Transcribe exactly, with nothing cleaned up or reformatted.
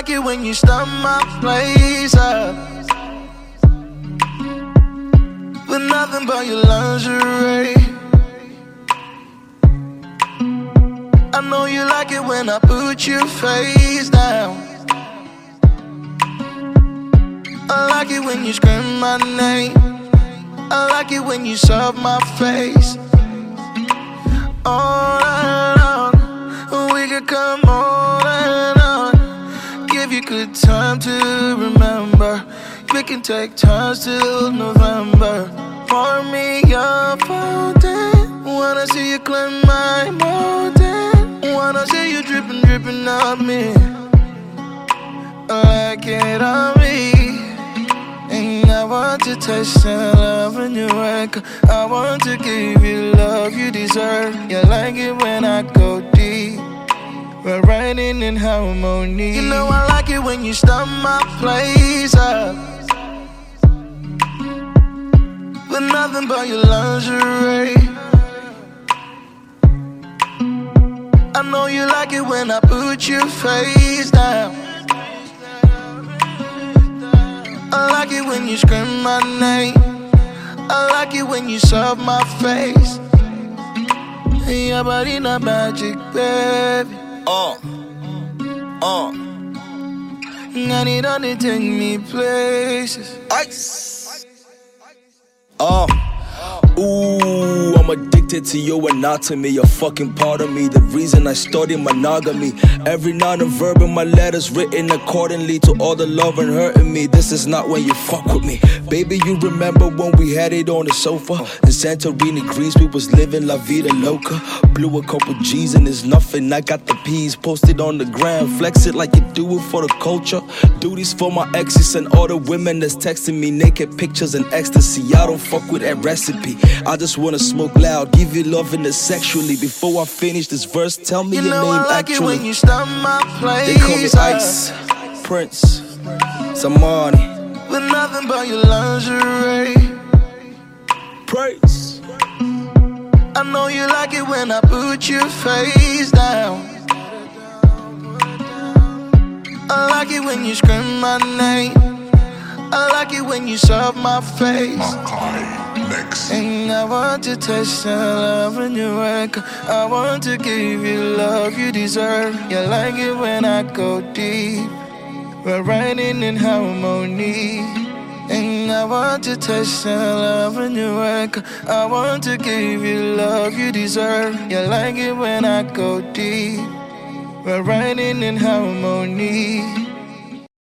like it when you start my place up with nothing but your lingerie. I know you like it when I put your face down. I like it when you scream my name. I like it when you serve my face. On and on, we could come on and on. Give you good time to remember. We can take turns till November. Pour me up all day. Wanna see you climb my mountain. Wanna see you dripping, dripping on me. Like it on me. And I want to taste the love when you wake up. I want to give you love you deserve. You like it when I go deep. We're riding in harmony. You know I like it when you start my place up with nothing but your lingerie. I know you like it when I put your face down. I like it when you scream my name. I like it when you serve my face. Your body not magic, baby. Uh, uh. I need on to take me places. Ice. Uh. Ooh, I'm addicted to your anatomy. You're fucking part of me. The reason I started monogamy. Every non-verb in my letters written accordingly to all the love and hurting me. This is not when you fuck with me. Baby, you remember when we had it on the sofa in Santorini, Greece? We was living La Vida Loca. Blew a couple G's and it's nothing. I got the P's posted on the gram. Flex it like you do it for the culture. Do these for my exes and all the women that's texting me naked pictures and ecstasy. I don't fuck with that recipe. I just wanna smoke loud, give you loving it sexually. Before I finish this verse, tell me you your know name I like actually. It when you start my place. They call me Ice, Prince, Samani. With nothing but your lingerie. Praise. I know you like it when I put your face down. I like it when you scream my name. I like it when you serve my face. Next. And I want to taste the love when you wake up. I want to give you love you deserve. You like it when I go deep. We're riding in harmony. And I want to taste the love when you wake up. I want to give you love you deserve. You like it when I go deep. We're riding in harmony.